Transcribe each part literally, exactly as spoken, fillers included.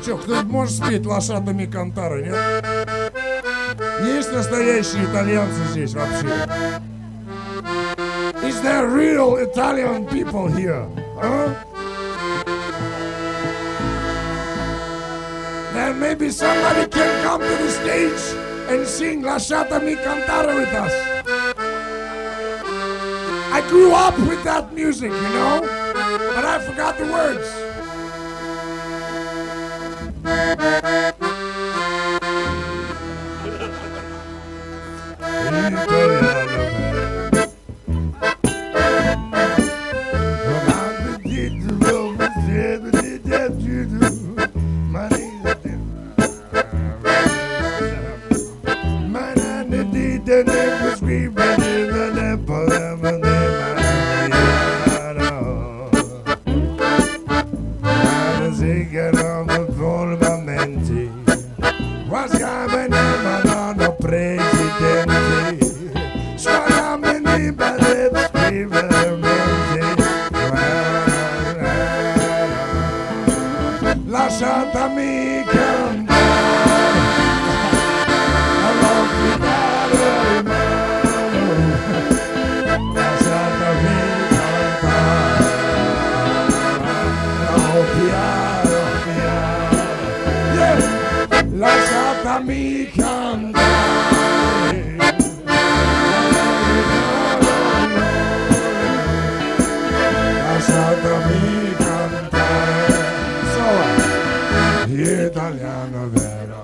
Чё, кто может спеть лошадными кантары, нет? Есть настоящие итальянцы здесь вообще? Is there real Italian people here? Huh? Then maybe somebody can come to the stage and sing Lasciatemi cantare with us. I grew up with that music, you know, but I forgot the words. Lasciatemi cantare alla chitarra in mano, lasciatemi cantare, oh piano piano, yeah. Lasciatemi cantare, lasciatemi cantare, so italiano vero.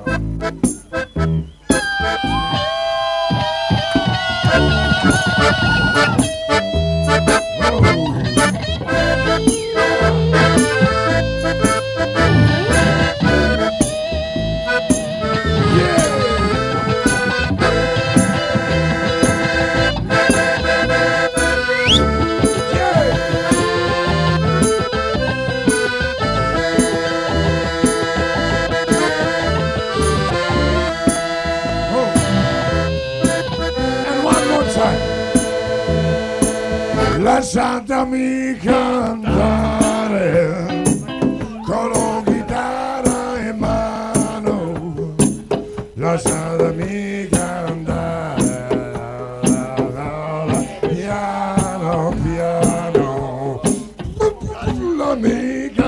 Lasciatemi cantare con la chitarra in mano, lasciatemi cantare piano piano, lasciatemi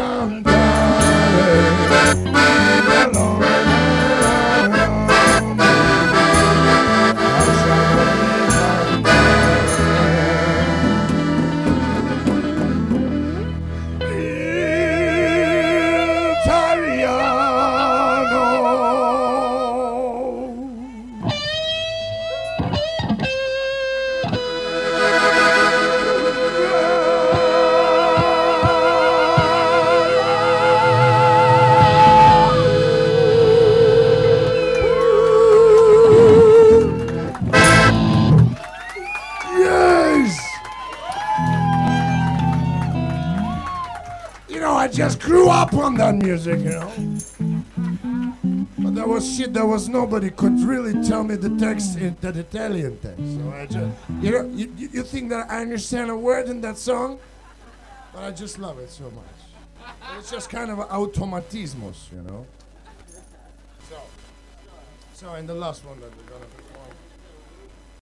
I just grew up on that music, you know. But there was shit, there was nobody could really tell me the text in the Italian text. So I just, you know, you, you think that I understand a word in that song, but I just love it so much. But it's just kind of automatismos, you know. So, so in the last one that we're gonna